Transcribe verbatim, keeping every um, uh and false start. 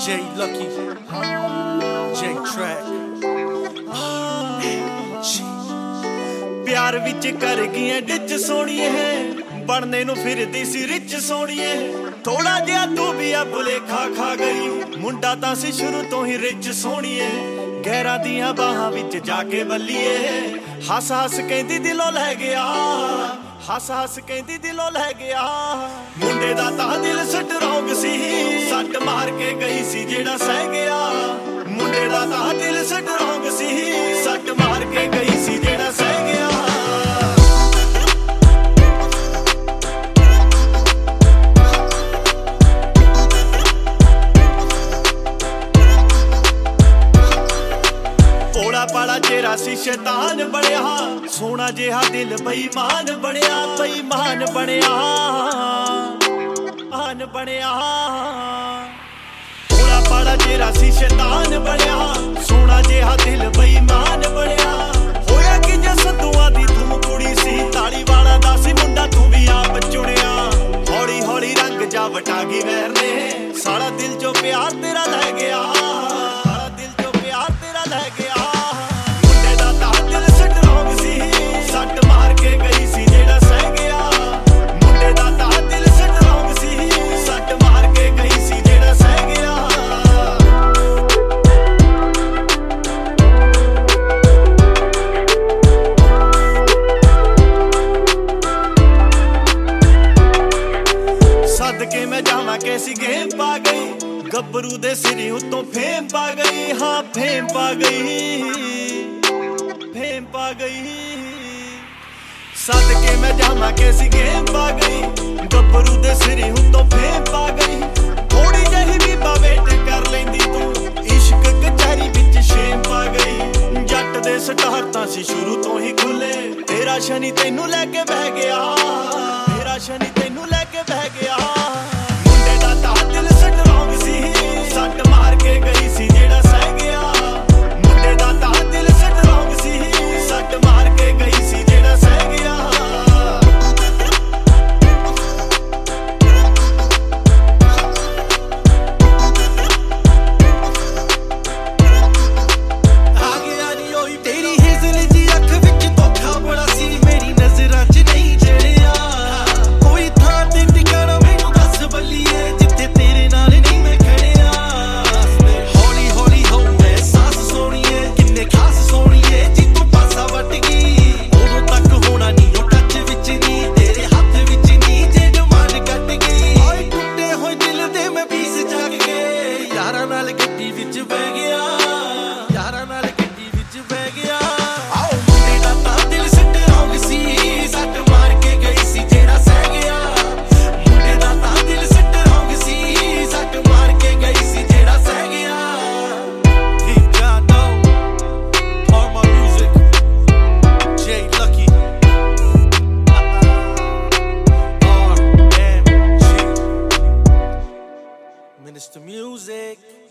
J Lucky, J Track। प्यार विच कर गई डिच सोनिए बनने नू फिरदी सी रिच सोनिए थोड़ा जिहा तू भी आ भुलेखा खा गई मुंडा तां सी शुरू तो ही रिच सोनिए गैरां दियां बाहां विच जाके बल्लीए हस हस कहंदी दिलों लै गया हस हस कहंदी दिलों लै गया मुंडे दा तां दिल स्ट्रोंग सी सट मार के गई सी जेड़ा सह गया मुंडे दा तां दिल स्ट्रोंग सी सट मार के गई सी जेड़ा सह गया पाड़ा चेहरा सी शैतान बनया सोना जिहा दिल बेईमान बनया बेईमान बनया आन बनया थोड़ा पाड़ा चेहरा सी शैतान बनया सोना जिहा दिल बेईमान बनया होया कि जे सदुआ दी तू कुड़ी सी ताली वाला दा सी मुंडा तू भी आप चुनिया हौली हौली रंग जा वटा गई वैर ने सारा दिल जो प्यार तेरा लै गया सारा दिल जो प्यार तेरा लै गया सट मार के गई सी जेड़ा सह गया मुंडे दा तां दिल स्ट्रोंग सी सट मार के गई सी जेड़ा सह गया सदके मैं जावां कैसी गेम पा गई गब्बरू दे सिरी उत्तों फेम पा गई हाँ फेम पा गई फेम पा गई सदके मैं जावां कैसी गेम पा गई गब्बरू दे सिरी उत्तों फेम पा गई थोड़ी जही भी वेट कर लेंदी तू इश्क कचहरी विच शेम पा गई जट दे स्टार तां सी शुरू तो ही खुले तेरा शनि तैनू लैके बह गया तेरा शनि तैनू लैके बह गया मुंडे दा तां दिल स्ट्रोंग सी सट मार के गई सी जेड़ा सह गया मुंडे दा तां दिल स्ट्रोंग सी सट मार के गई सी जेड़ा सह गया Minister Music.